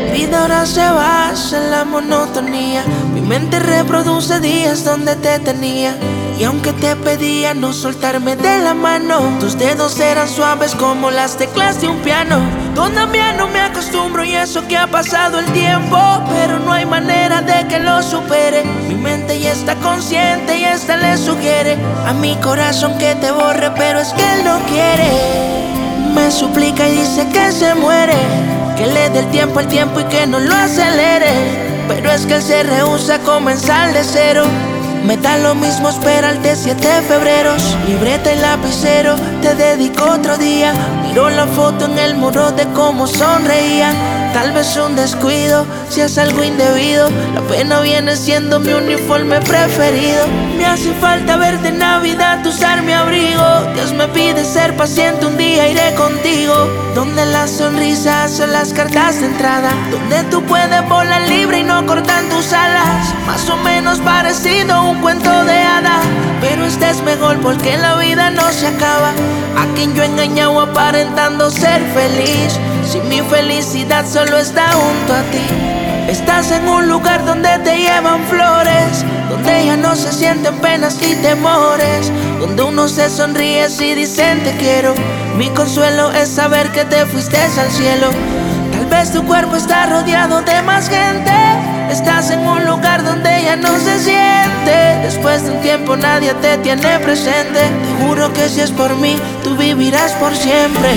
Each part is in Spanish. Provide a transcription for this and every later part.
vida ahora se basa en la monotonía. Mi mente reproduce días donde te tenía. Y aunque te pedía no soltarme de la mano, tus dedos eran suaves como las teclas de un piano. Todavía no me acostumbro y eso que ha pasado el tiempo, pero no hay manera de que lo supere. Mi mente ya está consciente y esta le sugiere a mi corazón que te borre, pero es que él no quiere. Me suplica y dice que se muere, que le dé el tiempo al tiempo y que no lo acelere. Pero es que él se rehúsa a comenzar de cero. Me da lo mismo esperarte 7 febreros. Libreta y lapicero, te dedico otro día. Miro la foto en el muro de cómo sonreía. Tal vez un descuido, si es algo indebido. La pena viene siendo mi uniforme preferido. Me hace falta verte en Navidad, usar mi abrigo. Dios me pide ser paciente, un día iré contigo. Donde las sonrisas son las cartas de entrada, donde tú puedes volar libre y no cortan tus alas. Más o menos parecido a un cuento de hadas, pero este es mejor porque la vida no se acaba. A quien yo he engañado aparentando ser feliz, si mi felicidad solo está junto a ti. Estás en un lugar donde te llevan flores, donde ya no se sienten penas y temores, donde uno se sonríe si dicen te quiero. Mi consuelo es saber que te fuiste al cielo. Tal vez tu cuerpo está rodeado de más gente. Estás en un lugar donde ya no se siente. Después de un tiempo nadie te tiene presente. Te juro que si es por mí, tú vivirás por siempre.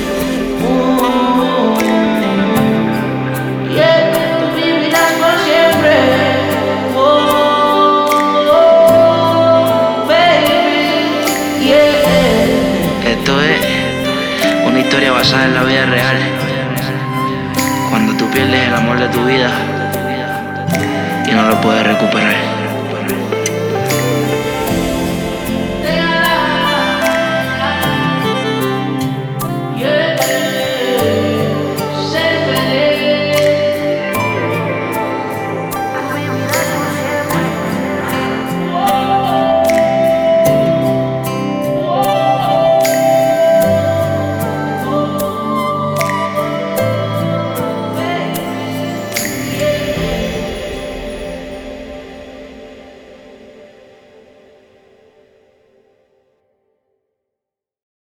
Yeah, tú vivirás por siempre. Baby, yeah. Esto es una historia basada en la vida real. Cuando tú pierdes el amor de tu vida y no lo puedes recuperar.